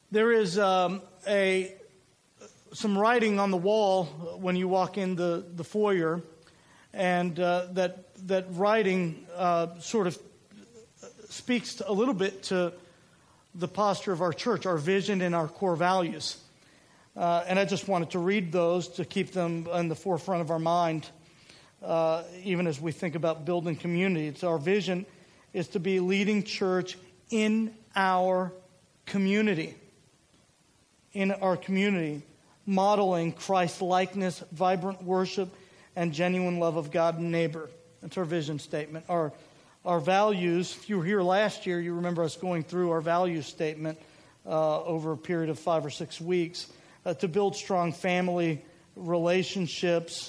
There is some writing on the wall when you walk in the foyer, and that writing sort of speaks a little bit to the posture of our church, our vision and our core values. And I just wanted to read those to keep them in the forefront of our mind, even as we think about building community. It's our vision is to be a leading church in our community. In our community, modeling Christ-likeness, vibrant worship, and genuine love of God and neighbor. That's our vision statement. Our values, if you were here last year, you remember us going through our value statement over a period of 5 or 6 weeks. To build strong family relationships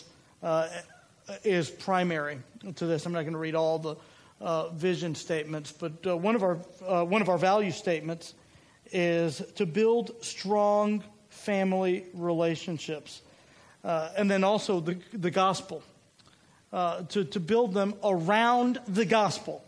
is primary to this. I'm not going to read all the vision statements, but one of our value statements is to build strong family relationships, and then also the gospel, to build them around the gospel,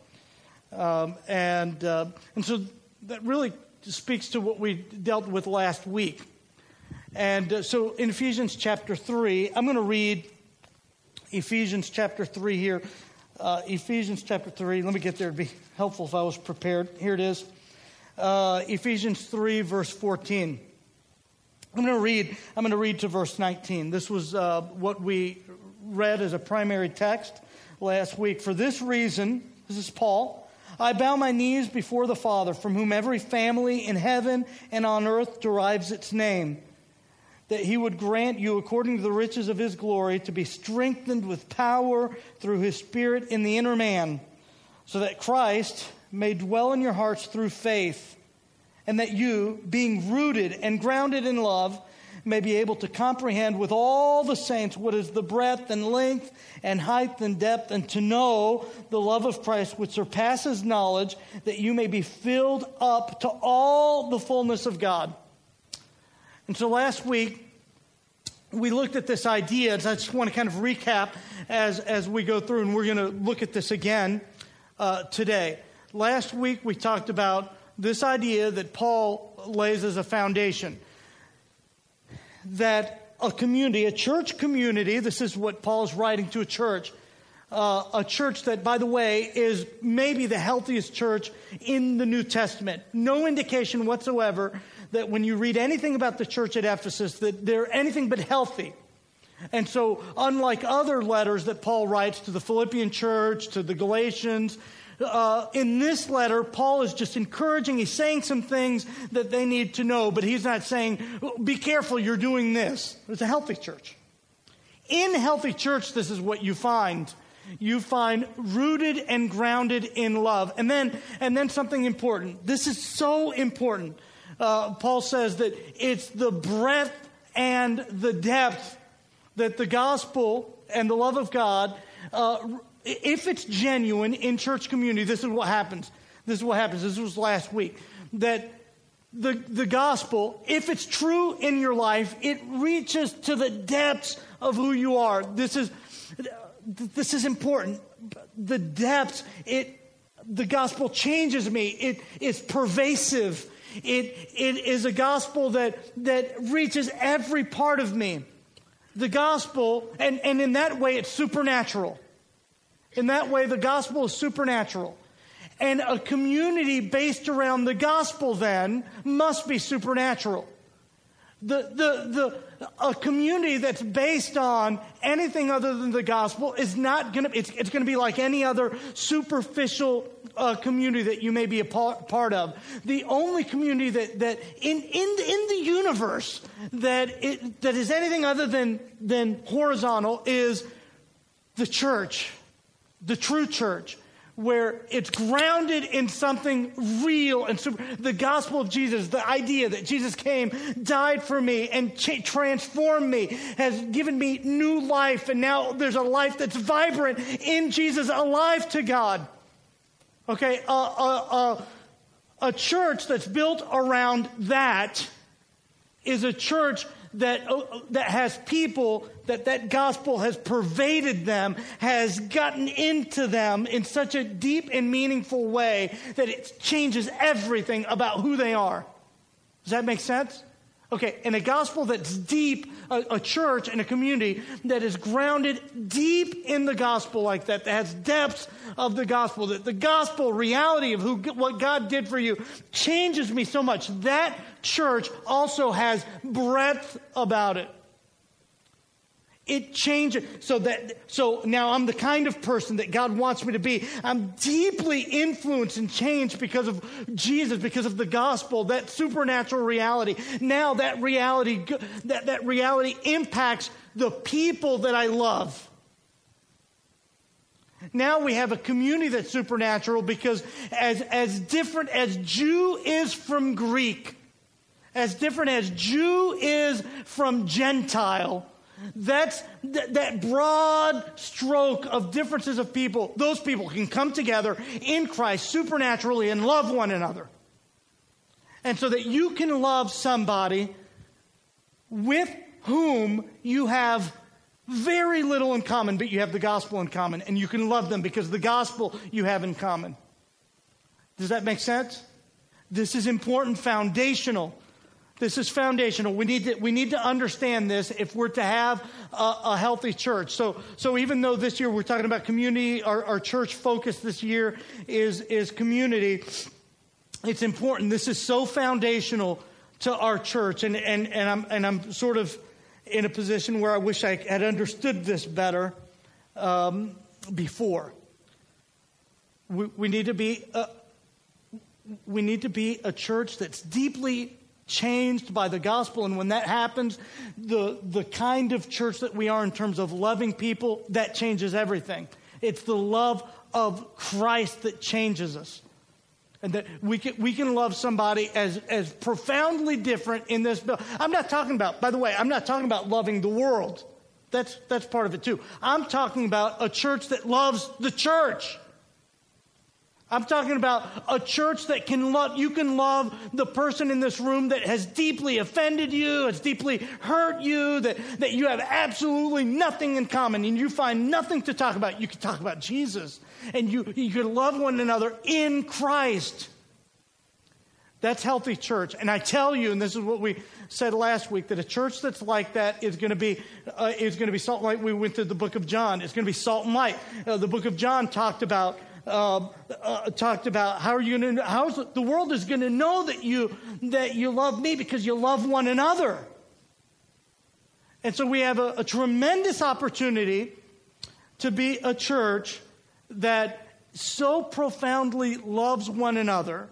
and so that really speaks to what we dealt with last week. And so in Ephesians chapter 3, I'm going to read Ephesians chapter 3 here. Ephesians chapter 3, let me get there. It'd be helpful if I was prepared. Here it is. Ephesians 3, verse 14. I'm going to read to verse 19. This was what we read as a primary text last week. For this reason, this is Paul, I bow my knees before the Father, from whom every family in heaven and on earth derives its name, that he would grant you, according to the riches of his glory, to be strengthened with power through his Spirit in the inner man, so that Christ may dwell in your hearts through faith, and that you, being rooted and grounded in love, may be able to comprehend with all the saints what is the breadth and length and height and depth, and to know the love of Christ which surpasses knowledge, that you may be filled up to all the fullness of God. And so last week, we looked at this idea. I just want to kind of recap as we go through, and we're going to look at this again today. Last week, we talked about this idea that Paul lays as a foundation, that a community, a church community, this is what Paul is writing to a church that, by the way, is maybe the healthiest church in the New Testament. No indication whatsoever that when you read anything about the church at Ephesus, that they're anything but healthy. And so, unlike other letters that Paul writes to the Philippian church, to the Galatians, in this letter, Paul is just encouraging. He's saying some things that they need to know, but he's not saying, be careful, you're doing this. It's a healthy church. In a healthy church, this is what you find. You find rooted and grounded in love. And then something important. This is so important. Paul says that it's the breadth and the depth that the gospel and the love of God, if it's genuine in church community, this is what happens. This was last week. That the gospel, if it's true in your life, it reaches to the depths of who you are. This is important. The depths, the gospel changes me. It is pervasive. It is a gospel that reaches every part of me. The gospel, and in that way, it's supernatural. In that way, the gospel is supernatural. And a community based around the gospel, then, must be supernatural. A community that's based on anything other than the gospel is not going to, it's going to be like any other superficial community that you may be a part of. The only community that in the universe that is anything other than horizontal is the church, the true church, where it's grounded in something real and the gospel of Jesus, the idea that Jesus came, died for me, and transformed me, has given me new life, and now there's a life that's vibrant in Jesus, alive to God. Okay, a church that's built around that is a church that has people that gospel has pervaded them, has gotten into them in such a deep and meaningful way that it changes everything about who they are. Does that make sense? Okay, and a gospel that's deep, a church and a community that is grounded deep in the gospel like that has depths of the gospel, that the gospel reality of what God did for you changes me so much. That church also has breadth about it. It changes so now I'm the kind of person that God wants me to be. I'm deeply influenced and changed because of Jesus, because of the gospel, that supernatural reality. Now that reality impacts the people that I love. Now we have a community that's supernatural because as different as Jew is from Greek, as different as Jew is from Gentile, that broad stroke of differences of people, those people can come together in Christ supernaturally and love one another. And so that you can love somebody with whom you have very little in common, but you have the gospel in common, and you can love them because of the gospel you have in common. Does that make sense? This is important, foundational. This is foundational. We need to understand this if we're to have a healthy church. So even though this year we're talking about community, our church focus this year is community, it's important. This is so foundational to our church, and I'm sort of in a position where I wish I had understood this better before. We need to be a church that's deeply changed by the gospel, and when that happens, the kind of church that we are in terms of loving people, that changes everything. It's the love of Christ that changes us, and that we can love somebody as profoundly different in this. I'm not talking about, by the way, I'm not talking about loving the world. That's part of it too. I'm talking about a church that loves the church. I'm talking about a church that you can love the person in this room that has deeply offended you, has deeply hurt you, that you have absolutely nothing in common and you find nothing to talk about. You can talk about Jesus, and you can love one another in Christ. That's healthy church. And I tell you, and this is what we said last week, that a church that's like that is going to be salt and light. We went through the book of John. It's going to be salt and light. The book of John talked about how the world is going to know that you love me because you love one another. And so we have a tremendous opportunity to be a church that so profoundly loves one another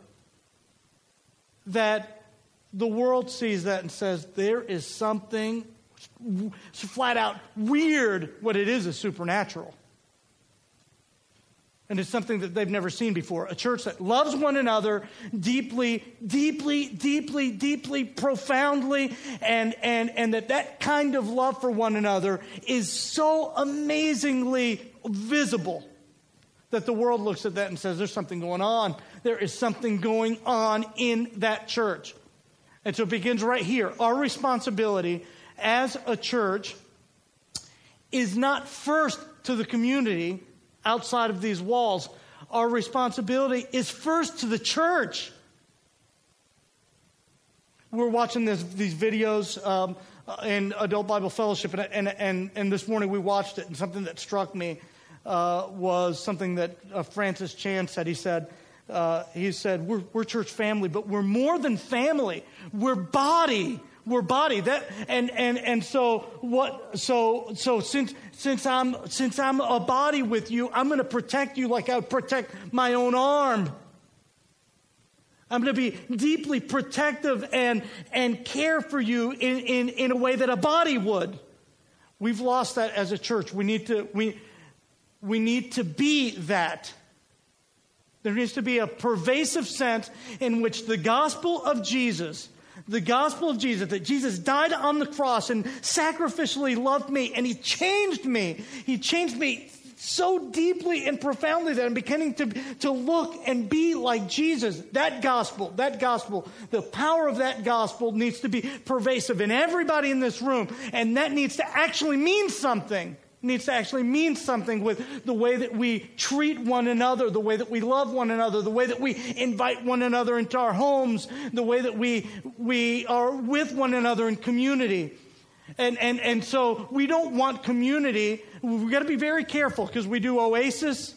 that the world sees that and says there is something flat out weird. What it is supernatural. And it's something that they've never seen before. A church that loves one another deeply, deeply, deeply, deeply, profoundly, and that kind of love for one another is so amazingly visible that the world looks at that and says, there's something going on. There is something going on in that church. And so it begins right here. Our responsibility as a church is not first to the community outside of these walls. Our responsibility is first to the church. We're watching these videos in Adult Bible Fellowship, and this morning we watched it, and something that struck me was something that Francis Chan said. He said, we're church family, but we're more than family. We're body. We're body. So since I'm a body with you, I'm going to protect you like I would protect my own arm. I'm going to be deeply protective and care for you in a way that a body would. We've lost that as a church. We need to be that. There needs to be a pervasive sense in which the gospel of Jesus, that Jesus died on the cross and sacrificially loved me, and He changed me. He changed me so deeply and profoundly that I'm beginning to look and be like Jesus. That gospel, the power of that gospel needs to be pervasive in everybody in this room, and that needs to actually mean something. needs to actually mean something with the way that we treat one another, the way that we love one another, the way that we invite one another into our homes, the way that we are with one another in community. And so we don't want community. We've got to be very careful because we do Oasis.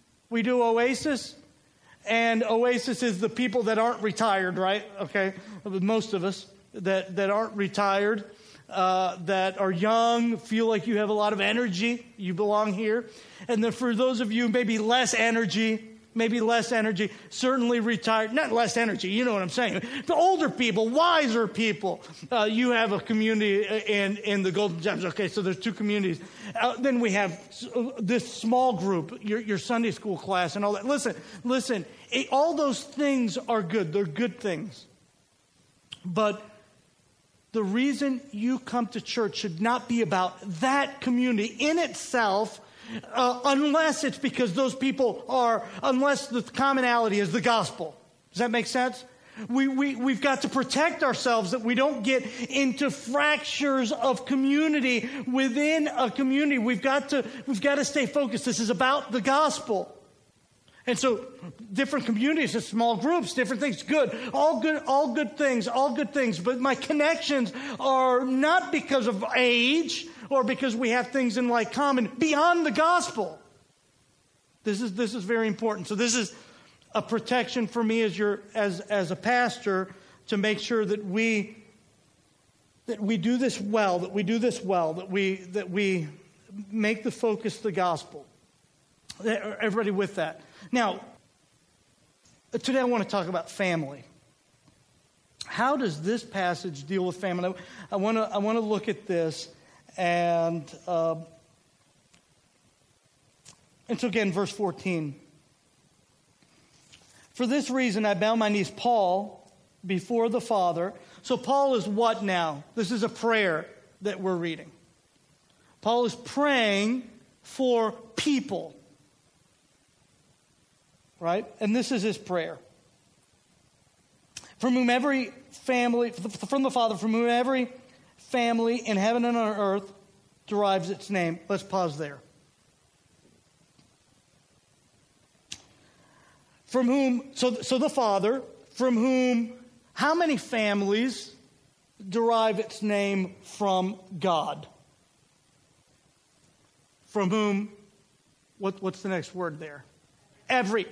And Oasis is the people that aren't retired, right? Okay, most of us that aren't retired, that are young, feel like you have a lot of energy, you belong here. And then for those of you maybe less energy, certainly retired, not less energy, you know what I'm saying. The older people, wiser people, you have a community in the Golden Gems. Okay, so there's two communities. Then we have this small group, your Sunday school class and all that. Listen, all those things are good. They're good things. But the reason you come to church should not be about that community in itself, unless it's because those people unless the commonality is the gospel. Does that make sense? We've got to protect ourselves that we don't get into fractures of community within a community. We've got to stay focused. This is about the gospel. And so different communities, small groups, different things, all good things. But my connections are not because of age or because we have things in like common beyond the gospel. This is very important. So this is a protection for me as a pastor to make sure that we do this well, that we make the focus the gospel. Everybody with that. Now, today I want to talk about family. How does this passage deal with family? I want to look at this, and so again, verse 14. For this reason I bow my knees, Paul, before the Father. So Paul is what now? This is a prayer that we're reading. Paul is praying for people. Right? And this is his prayer. From the Father, from whom every family in heaven and on earth derives its name. Let's pause there. From whom, so the Father, from whom, how many families derive its name from God? From whom, what's the next word there? Every.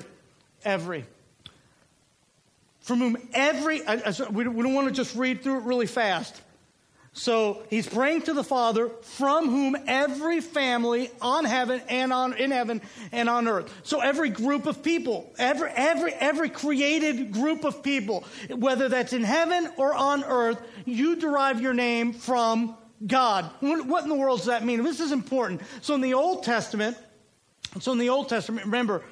From whom every, we don't want to just read through it really fast. So he's praying to the Father, from whom every family in heaven and on earth. So every group of people, every created group of people, whether that's in heaven or on earth, you derive your name from God. What in the world does that mean? This is important. So in the Old Testament, remember,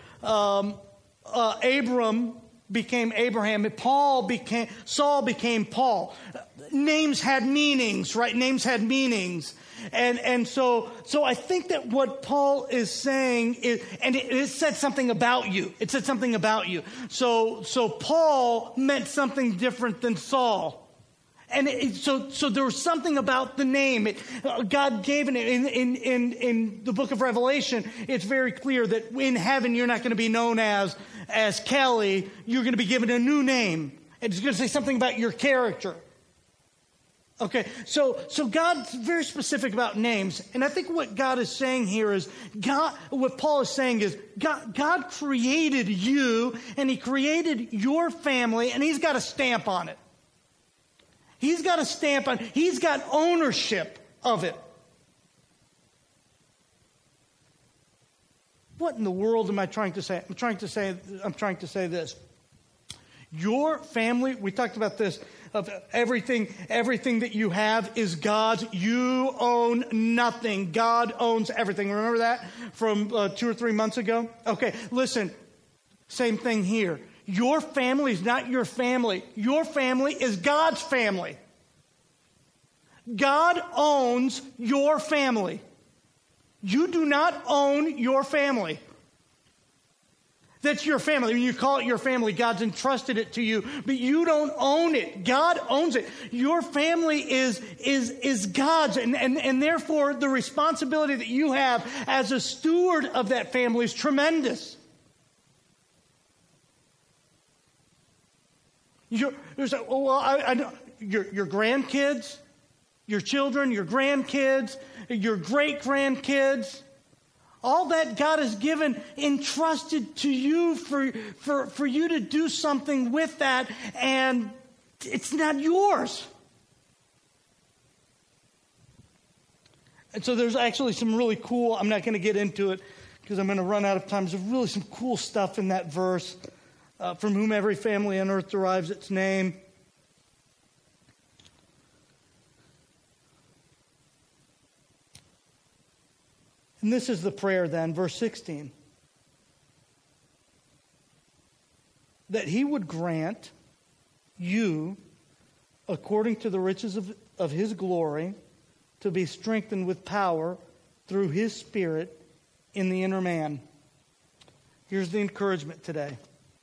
Abram became Abraham. Saul became Paul. Names had meanings, right? Names had meanings. And so I think that what Paul is saying is, and it said something about you. It said something about you. So Paul meant something different than Saul. And so there was something about the name. God gave it in the book of Revelation. It's very clear that in heaven you're not going to be known as Kelly. You're going to be given a new name. And it's going to say something about your character. Okay, so God's very specific about names. And I think what God is saying here is, what Paul is saying is, God created you, and he created your family, and he's got a stamp on it. He's got a stamp on it. He's got ownership of it. What in the world am I trying to say? I'm trying to say this. Your family, we talked about this, of everything that you have is God's. You own nothing. God owns everything. Remember that from 2 or 3 months ago? Okay, listen, same thing here. Your family is not your family. Your family is God's family. God owns your family. You do not own your family. That's your family. When you call it your family, God's entrusted it to you, but you don't own it. God owns it. Your family is God's, and therefore the responsibility that you have as a steward of that family is tremendous. Your grandkids, your children, your grandkids, your great-grandkids, all that God has given, entrusted to you for you to do something with that, and it's not yours. And so there's actually some really cool, I'm not going to get into it because I'm going to run out of time. There's really some cool stuff in that verse, from whom every family on earth derives its name. And this is the prayer then, verse 16. That he would grant you, according to the riches of his glory, to be strengthened with power through his Spirit in the inner man. Here's the encouragement today.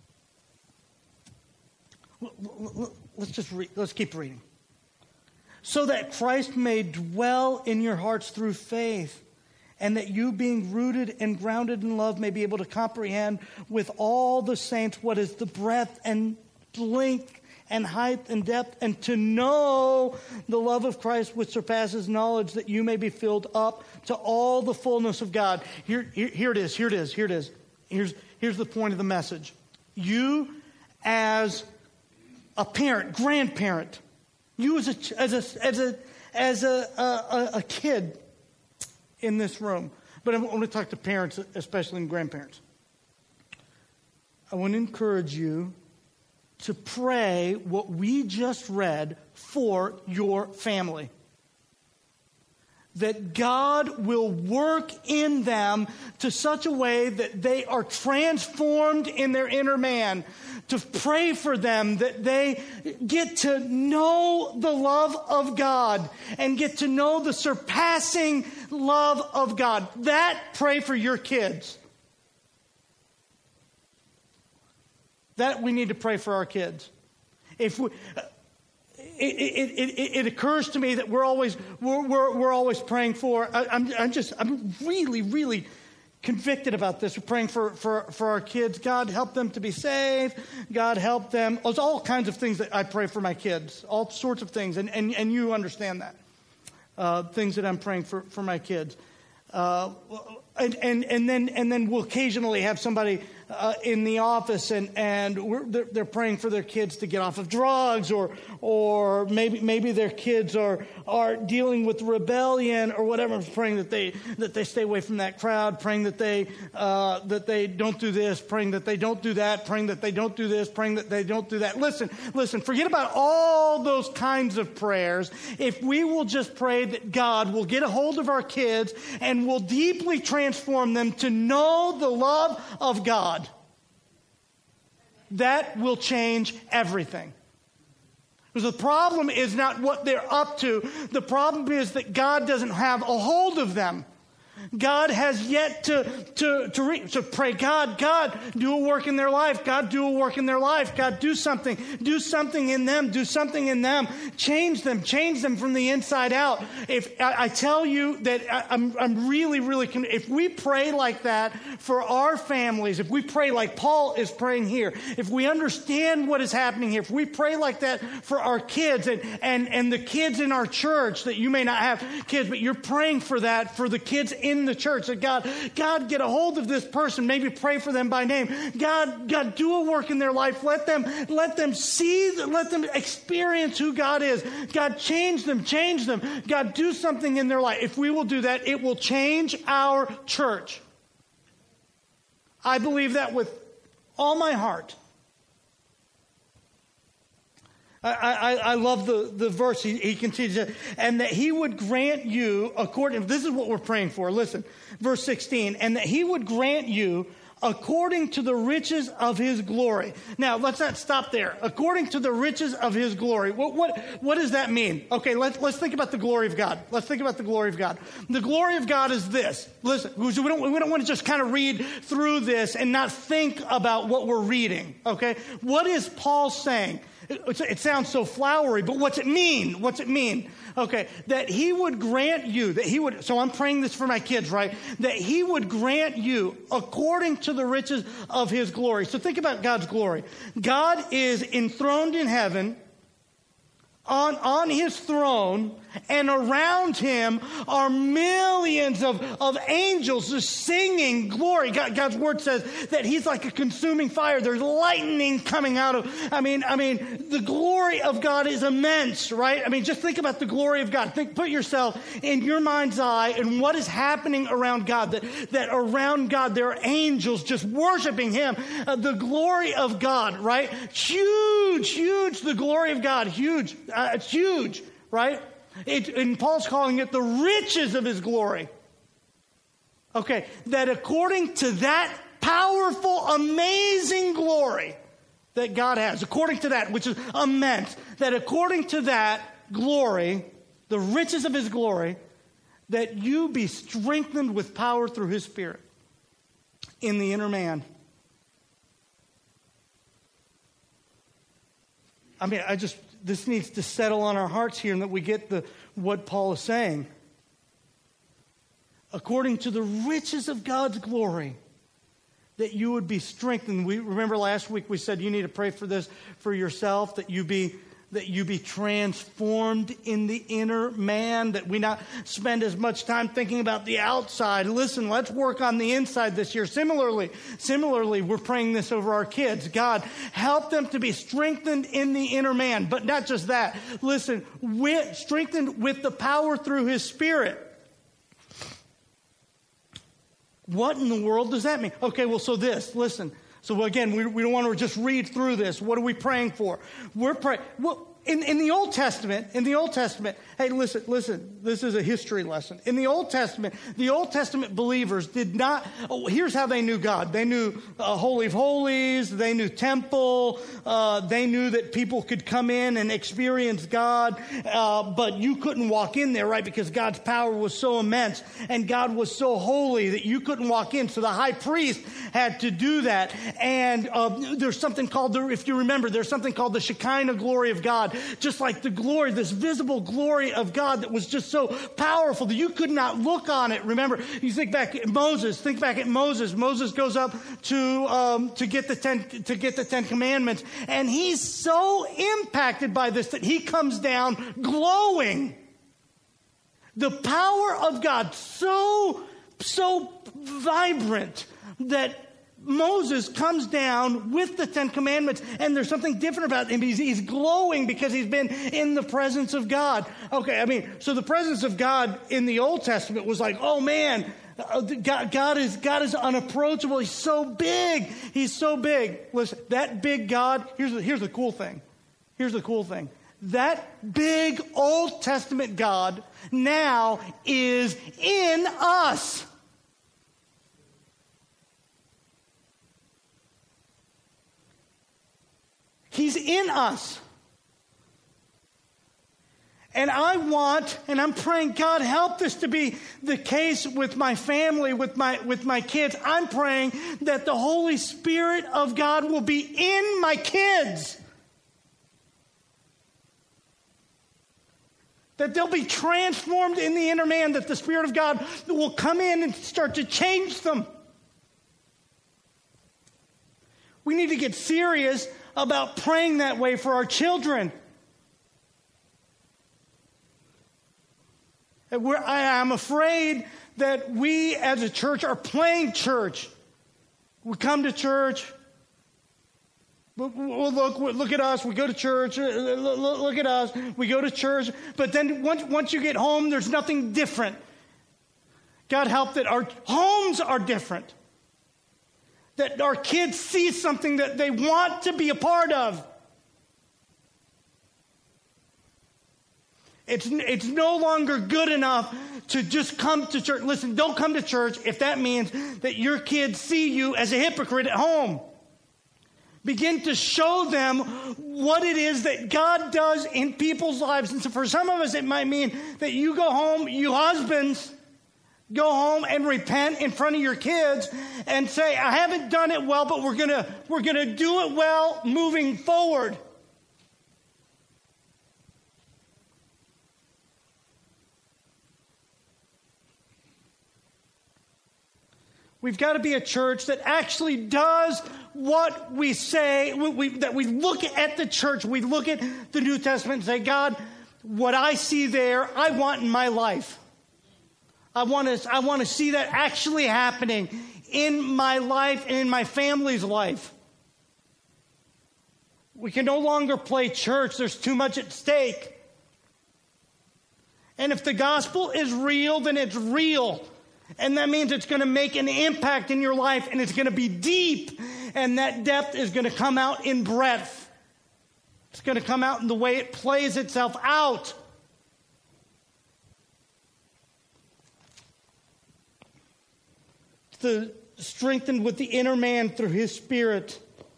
Let's keep reading. So that Christ may dwell in your hearts through faith, and that you, being rooted and grounded in love, may be able to comprehend with all the saints what is the breadth and length and height and depth, and to know the love of Christ which surpasses knowledge, that you may be filled up to all the fullness of God. Here it is. Here's the point of the message. You as a parent, grandparent, you as a kid in this room, but I want to talk to parents, especially and grandparents. I want to encourage you to pray what we just read for your family. That God will work in them to such a way that they are transformed in their inner man. To pray for them that they get to know the love of God and get to know the surpassing love of God. Pray for your kids. That we need to pray for our kids. If we, it occurs to me that we're always praying for. I'm really convicted about this. We're praying for our kids. God help them to be saved. God help them. There's all kinds of things that I pray for my kids. All sorts of things, and you understand that. Things that I'm praying for my kids. And then we'll occasionally have somebody in the office, and they're praying for their kids to get off of drugs, or maybe their kids are dealing with rebellion or whatever. I'm praying that they stay away from that crowd, praying that they don't do this, praying that they don't do that, praying that they don't do this, praying that they don't do that. Listen, forget about all those kinds of prayers. If we will just pray that God will get a hold of our kids and will deeply transform them to know the love of God, that will change everything. Because the problem is not what they're up to. The problem is that God doesn't have a hold of them. God has yet to pray, God, do a work in their life. God, do a work in their life. God, do something in them. Do something in them. Change them from the inside out. If I tell you that I'm really, if we pray like that for our families, if we pray like Paul is praying here, if we understand what is happening here, if we pray like that for our kids and the kids in our church, that you may not have kids, but you're praying for that for the kids in the church, that God get a hold of this person, maybe pray for them by name. God do a work in their life. Let them see, let them experience who God is. God change them. God do something in their life. If we will do that, it will change our church. I believe that with all my heart. I love the verse. He continues, and that he would grant you, this is what we're praying for. Listen, verse 16, and that he would grant you, according to the riches of his glory. Now, let's not stop there. According to the riches of his glory. What does that mean? Okay, let's think about the glory of God. Let's think about the glory of God. The glory of God is this. Listen, we don't want to just kind of read through this and not think about what we're reading. Okay? What is Paul saying? It sounds so flowery, but what's it mean? What's it mean? Okay, that he would grant you, so I'm praying this for my kids, right? That he would grant you according to the riches of his glory. So think about God's glory. God is enthroned in heaven, on his throne, and around him are millions of angels just singing glory. God's word says that he's like a consuming fire. There's lightning coming out of, I mean, the glory of God is immense, right? I mean, just think about the glory of God. Put yourself in your mind's eye and what is happening around God, that around God there are angels just worshiping him. The glory of God, right? Huge, the glory of God, huge. It's huge, right? And Paul's calling it the riches of his glory. Okay, that according to that powerful, amazing glory that God has, according to that, which is immense, that according to that glory, the riches of his glory, that you be strengthened with power through his Spirit in the inner man. I mean, this needs to settle on our hearts here and that we get what Paul is saying. According to the riches of God's glory, that you would be strengthened. We remember last week we said you need to pray for this for yourself, that you be transformed in the inner man, that we not spend as much time thinking about the outside. Listen, let's work on the inside this year. Similarly, we're praying this over our kids. God, help them to be strengthened in the inner man. But not just that. Listen, strengthened with the power through his Spirit. What in the world does that mean? Okay, well, listen. So again, we don't want to just read through this. What are we praying for? We're praying. Well, in the Old Testament, hey, listen, this is a history lesson. In the Old Testament believers did not, here's how they knew God. They knew Holy of Holies, they knew temple, they knew that people could come in and experience God, but you couldn't walk in there, right? Because God's power was so immense and God was so holy that you couldn't walk in. So the high priest had to do that. And there's something called, if you remember, there's something called the Shekinah glory of God. Just like the glory, this visible glory of God that was just so powerful that you could not look on it. Remember, you think back at Moses. Moses goes up to get the Ten Commandments, and he's so impacted by this that he comes down glowing. The power of God so vibrant that Moses comes down with the Ten Commandments, and there's something different about him. He's glowing because he's been in the presence of God. Okay, I mean, so the presence of God in the Old Testament was like, oh man, God is unapproachable. He's so big. Listen, that big God, here's the cool thing. That big Old Testament God now is in us. He's in us. And I'm praying, God, help this to be the case with my family, with my kids. I'm praying that the Holy Spirit of God will be in my kids. That they'll be transformed in the inner man, that the Spirit of God will come in and start to change them. We need to get serious about praying that way for our children. I'm afraid that we as a church are playing church. We come to church. Look at us. We go to church. Look at us. We go to church. But then once you get home, there's nothing different. God help that our homes are different. That our kids see something that they want to be a part of. It's no longer good enough to just come to church. Listen, don't come to church if that means that your kids see you as a hypocrite at home. Begin to show them what it is that God does in people's lives. And so for some of us, it might mean that you go home, you husbands, go home and repent in front of your kids and say, I haven't done it well, but we're gonna do it well moving forward. We've got to be a church that actually does what we say, that we look at the church, we look at the New Testament and say, God, what I see there, I want in my life. I want to see that actually happening in my life and in my family's life. We can no longer play church. There's too much at stake. And if the gospel is real, then it's real. And that means it's going to make an impact in your life, and it's going to be deep. And that depth is going to come out in breadth. It's going to come out in the way it plays itself out. Strengthened with the inner man through his Spirit,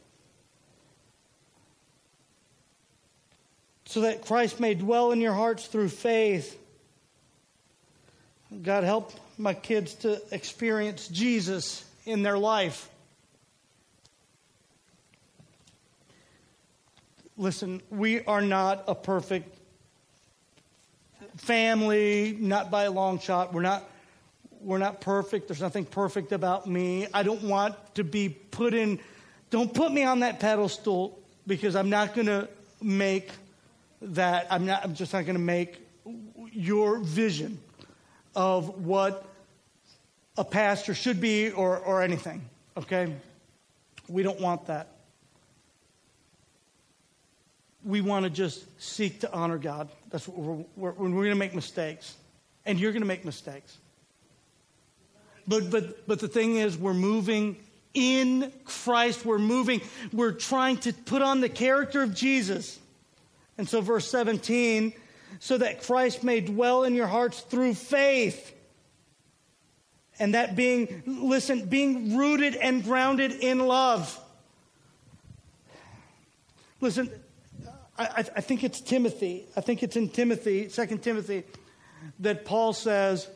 so that Christ may dwell in your hearts through faith. God, help my kids to experience Jesus in their life. Listen, we are not a perfect family, not by a long shot. We're not perfect. There's nothing perfect about me. I don't want to be don't put me on that pedestal, because I'm not going to make that. I'm just not going to make your vision of what a pastor should be or anything, okay? We don't want that. We want to just seek to honor God. That's what we're going to make mistakes, and you're going to make mistakes. But the thing is, we're moving in Christ. We're trying to put on the character of Jesus. And so verse 17, so that Christ may dwell in your hearts through faith. And that being rooted and grounded in love. Listen, I think it's Timothy. I think it's in Timothy, 2 Timothy, that Paul says,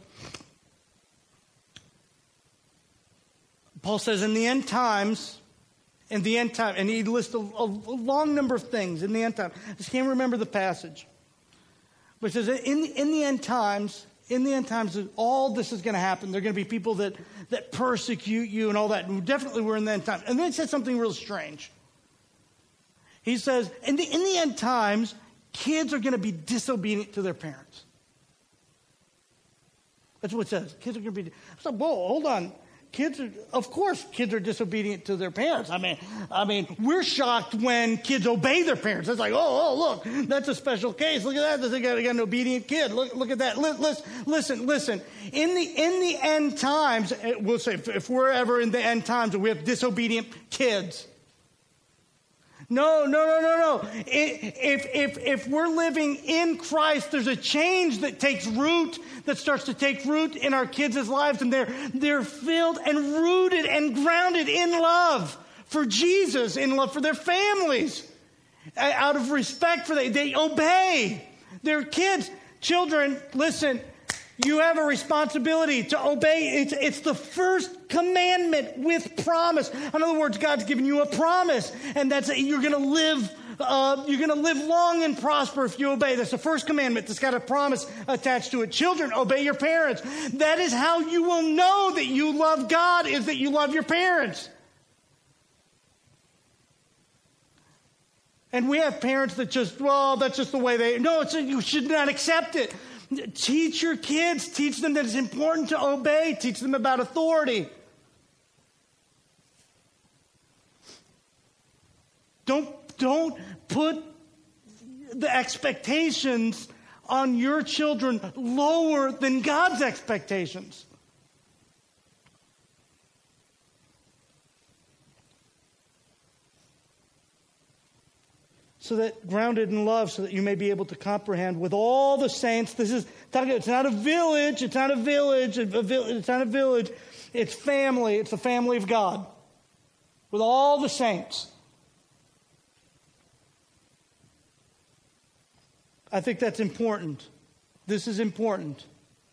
in the end times, and he lists a long number of things in the end time. I just can't remember the passage. But it says, in the end times, all this is going to happen. There are going to be people that persecute you and all that. And definitely we're in the end times. And then he says something real strange. He says, in the end times, kids are going to be disobedient to their parents. That's what it says. Kids are going to be. So, whoa, hold on. Of course, kids are disobedient to their parents. I mean, we're shocked when kids obey their parents. It's like, oh, look, that's a special case. Look at that. They got an obedient kid. Look at that. Listen. In the end times, we'll say, if we're ever in the end times, we have disobedient kids. No. If we're living in Christ, there's a change that starts to take root in our kids' lives, and they're filled and rooted and grounded in love for Jesus, in love for their families. Out of respect for them, they obey their kids. Children, listen, you have a responsibility to obey. It's the first commandment with promise. In other words, God's given you a promise, and that's you're going to live. You're going to live long and prosper if you obey. That's the first commandment that's got a promise attached to it. Children, obey your parents. That is how you will know that you love God, is that you love your parents. And we have parents that that's just the way they. No, you should not accept it. Teach your kids. Teach them that it's important to obey. Teach them about authority. Don't put the expectations on your children lower than God's expectations. so that grounded in love, so that you may be able to comprehend with all the saints. It's not a village. It's not a village. It's not a village. It's family. It's the family of God with all the saints. I think that's important. This is important.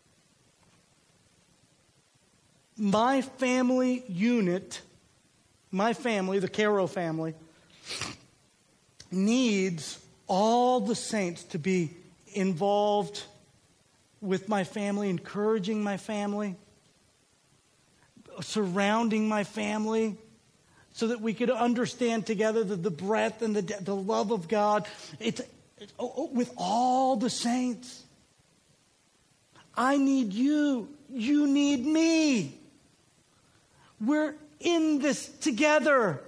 My family unit, my family, the Caro family, needs all the saints to be involved with my family, encouraging my family, surrounding my family, so that we could understand together the breadth and the love of God. It's with all the saints. I need you. You need me. We're in this together,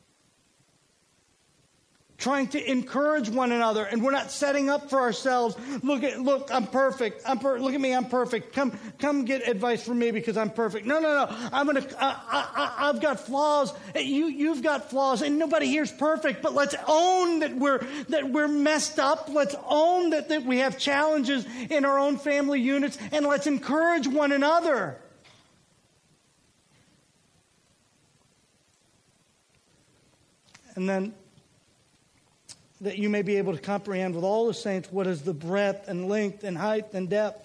trying to encourage one another, and we're not setting up for ourselves. Look, I'm perfect. Look at me, I'm perfect. Come get advice from me because I'm perfect. No. I've got flaws. You've got flaws, and nobody here's perfect. But let's own that we're messed up. Let's own that we have challenges in our own family units, and let's encourage one another. And then, that you may be able to comprehend with all the saints what is the breadth and length and height and depth.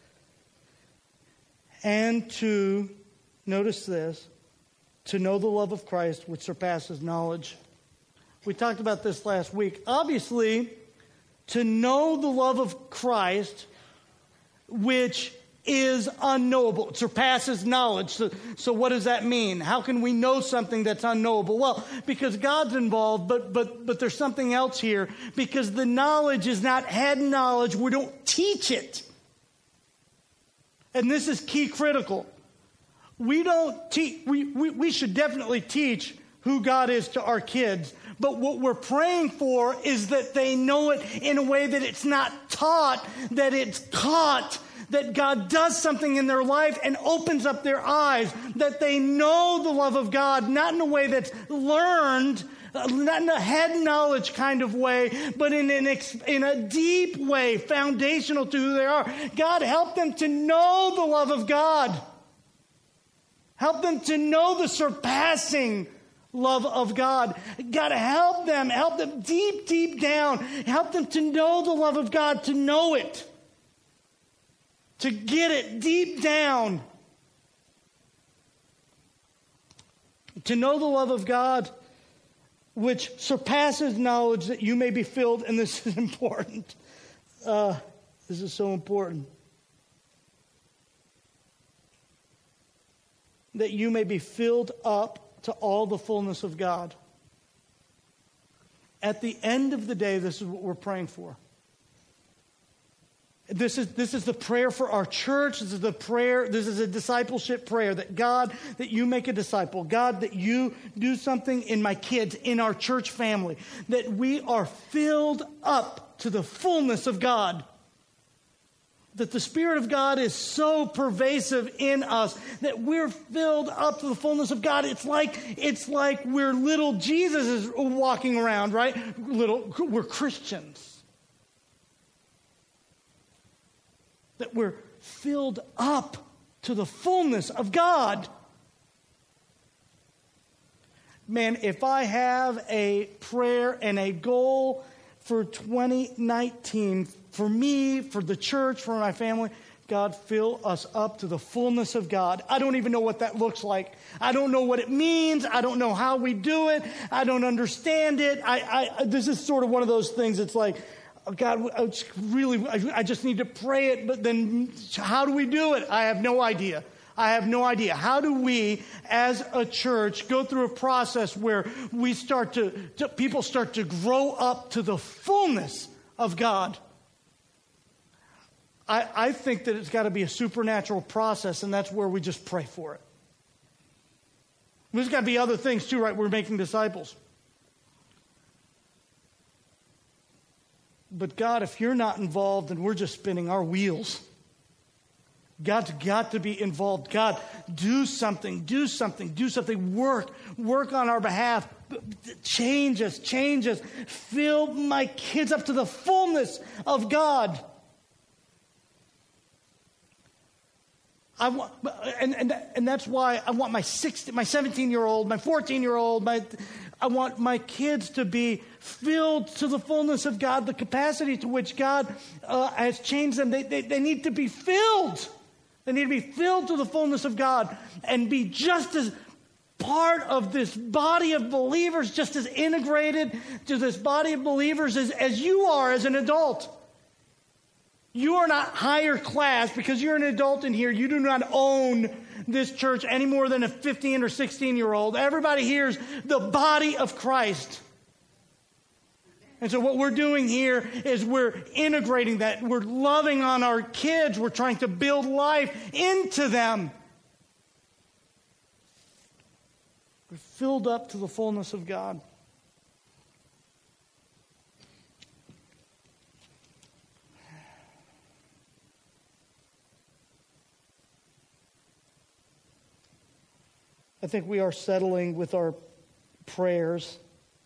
And to, notice this, to know the love of Christ which surpasses knowledge. We talked about this last week. Obviously, to know the love of Christ, which is unknowable. It surpasses knowledge. So what does that mean? How can we know something that's unknowable? Well, because God's involved, but there's something else here. Because the knowledge is not head knowledge. We don't teach it. And this is key critical. We don't teach. We should definitely teach who God is to our kids. But what we're praying for is that they know it in a way that it's not taught, that it's caught, that God does something in their life and opens up their eyes, that they know the love of God, not in a way that's learned, not in a head knowledge kind of way, but in a deep way, foundational to who they are. God, help them to know the love of God. Help them to know the surpassing love of God. God, help them deep, deep down. Help them to know the love of God, to know it. To get it deep down. To know the love of God, which surpasses knowledge, that you may be filled, and this is important. This is so important. That you may be filled up to all the fullness of God. At the end of the day, this is what we're praying for. This is the prayer for our church. This is the prayer. This is a discipleship prayer that God, that you make a disciple. God, that you do something in my kids, in our church family. That we are filled up to the fullness of God. That the Spirit of God is so pervasive in us that we're filled up to the fullness of God. It's like we're little Jesus walking around, right? We're Christians. That we're filled up to the fullness of God. Man, if I have a prayer and a goal for 2019, for me, for the church, for my family, God, fill us up to the fullness of God. I don't even know what that looks like. I don't know what it means. I don't know how we do it. I don't understand it. This is sort of one of those things. It's like, oh God, I just need to pray it, but then how do we do it? I have no idea. How do we, as a church, go through a process where we people start to grow up to the fullness of God? I think that it's got to be a supernatural process, and that's where we just pray for it. There's got to be other things too, right? We're making disciples. But God, if you're not involved, then we're just spinning our wheels. God's got to be involved. God, do something. Work on our behalf. change us. Fill my kids up to the fullness of God. I want, and that's why I want my 17-year-old, my 14-year-old, I want my kids to be filled to the fullness of God, the capacity to which God has changed them. They need to be filled. They need to be filled to the fullness of God and be just as part of this body of believers, just as integrated to this body of believers as you are as an adult. You are not higher class because you're an adult in here. You do not own this church any more than a 15 or 16-year-old. Everybody here is the body of Christ. And so what we're doing here is we're integrating that. We're loving on our kids. We're trying to build life into them. We're filled up to the fullness of God. I think we are settling with our prayers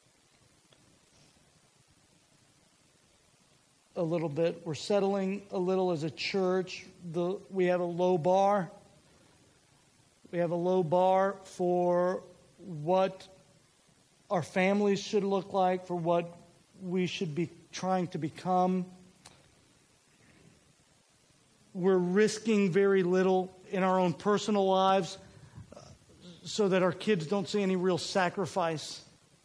a little bit. We're settling a little as a church. We have a low bar. We have a low bar for what our families should look like, for what we should be trying to become. We're risking very little in our own personal lives so that our kids don't see any real sacrifice.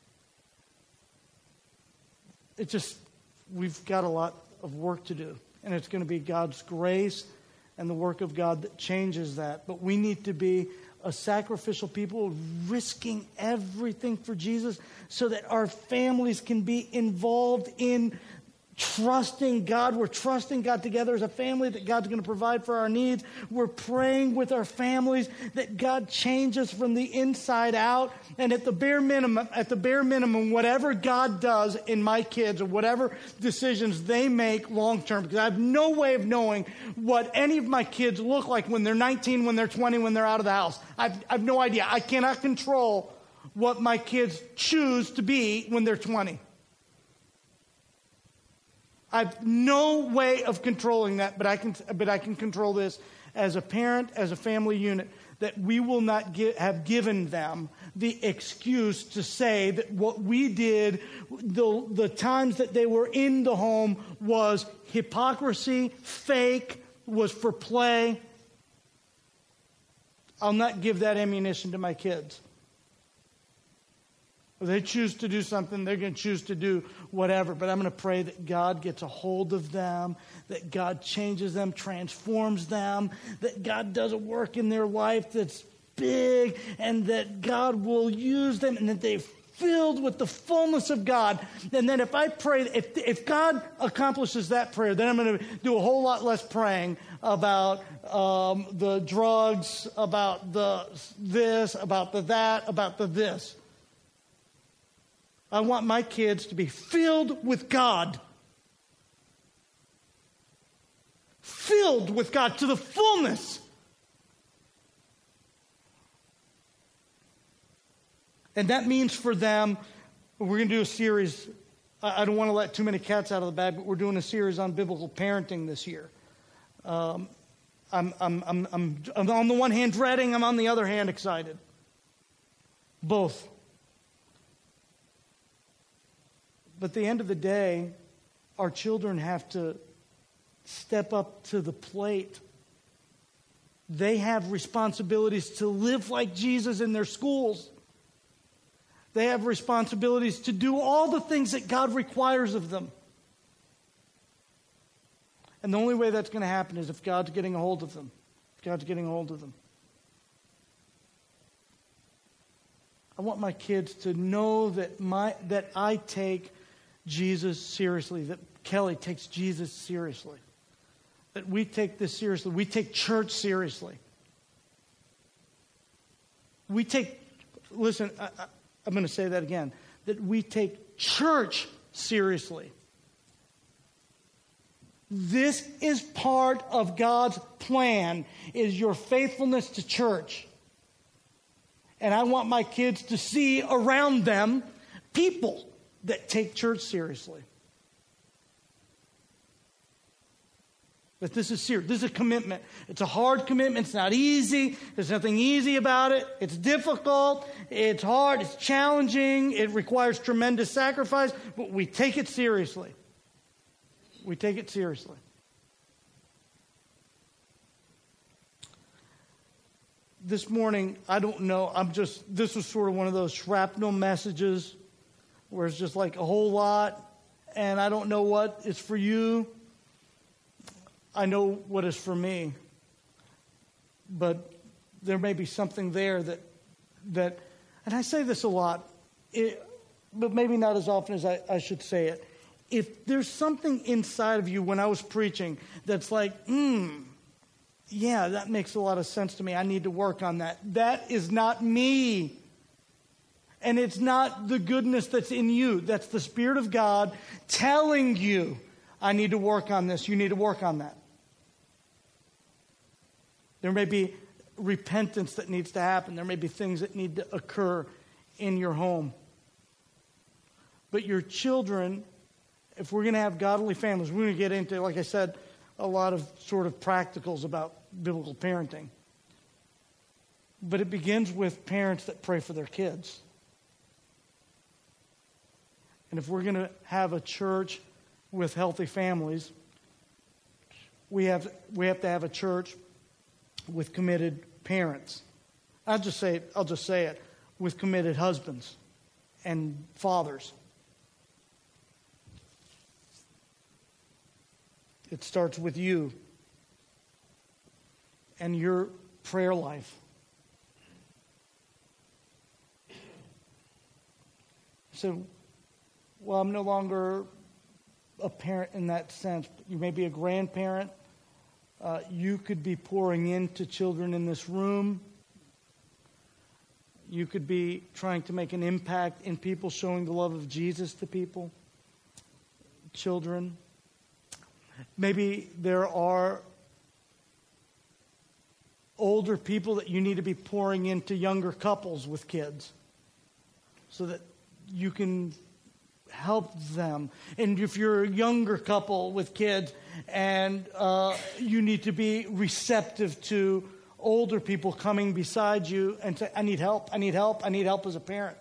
We've got a lot of work to do. And it's going to be God's grace and the work of God that changes that. But we need to be a sacrificial people, risking everything for Jesus so that our families can be involved in trusting God. We're trusting God together as a family that God's going to provide for our needs. We're praying with our families that God changes from the inside out. And at the bare minimum, whatever God does in my kids or whatever decisions they make long term, because I have no way of knowing what any of my kids look like when they're 19, when they're 20, when they're out of the house. I have no idea. I cannot control what my kids choose to be when they're 20. I have no way of controlling that, but I can control this as a parent, as a family unit, that we will not have given them the excuse to say that what we did, the times that they were in the home, was hypocrisy, fake, was for play. I'll not give that ammunition to my kids. If they choose to do something, they're going to choose to do whatever. But I'm going to pray that God gets a hold of them, that God changes them, transforms them, that God does a work in their life that's big, and that God will use them, and that they're filled with the fullness of God. And then if I pray, if God accomplishes that prayer, then I'm going to do a whole lot less praying about the drugs, about the this, about the that, about the this. I want my kids to be filled with God. Filled with God to the fullness. And that means for them, we're going to do a series. I don't want to let too many cats out of the bag, but we're doing a series on biblical parenting this year. I'm on the one hand dreading, I'm on the other hand excited. Both. But at the end of the day, our children have to step up to the plate. They have responsibilities to live like Jesus in their schools. They have responsibilities to do all the things that God requires of them. And the only way that's going to happen is if God's getting a hold of them. If God's getting a hold of them. I want my kids to know that I take Jesus seriously, that Kelly takes Jesus seriously, that we take this seriously. We take church seriously. I'm going to say that again, that we take church seriously. This is part of God's plan, is your faithfulness to church. And I want my kids to see around them people that take church seriously. That this is serious. This is a commitment. It's a hard commitment. It's not easy. There's nothing easy about it. It's difficult. It's hard. It's challenging. It requires tremendous sacrifice. But we take it seriously. We take it seriously. This morning, I don't know. This was sort of one of those shrapnel messages where it's just like a whole lot. And I don't know what is for you. I know what is for me, but there may be something there that, and I say this a lot, but maybe not as often as I should say it. If there's something inside of you when I was preaching that's like, yeah, that makes a lot of sense to me. I need to work on that. That is not me. And it's not the goodness that's in you. That's the Spirit of God telling you, I need to work on this. You need to work on that. There may be repentance that needs to happen. There may be things that need to occur in your home. But your children, if we're going to have godly families, we're going to get into, like I said, a lot of sort of practicals about biblical parenting. But it begins with parents that pray for their kids. And if we're going to have a church with healthy families, we have to have a church with committed parents. I'll just say it, with committed husbands and fathers. It starts with you and your prayer life. So, well, I'm no longer a parent in that sense. You may be a grandparent. You could be pouring into children in this room. You could be trying to make an impact in people, showing the love of Jesus to people. Children. Maybe there are older people that you need to be pouring into younger couples with kids so that you can help them. And if you're a younger couple with kids and you need to be receptive to older people coming beside you and say, I need help, I need help, I need help as a parent.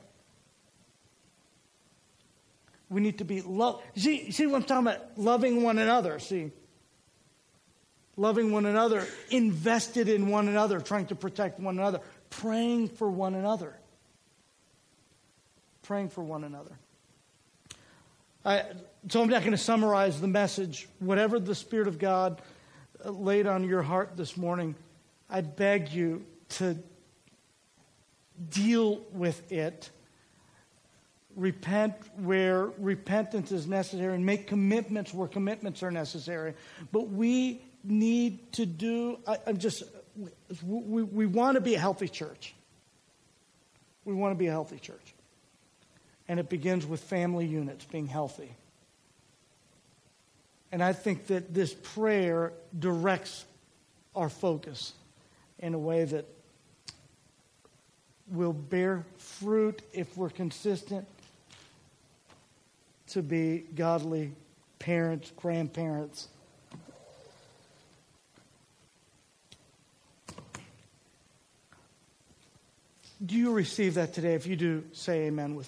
We need to be see what I'm talking about? Loving one another, see? Loving one another, invested in one another, trying to protect one another, praying for one another. Praying for one another. So I'm not going to summarize the message. Whatever the Spirit of God laid on your heart this morning, I beg you to deal with it. Repent where repentance is necessary and make commitments where commitments are necessary. But we need to do, we want to be a healthy church. We want to be a healthy church. And it begins with family units being healthy. And I think that this prayer directs our focus in a way that will bear fruit if we're consistent to be godly parents, grandparents. Do you receive that today? If you do, say amen with me.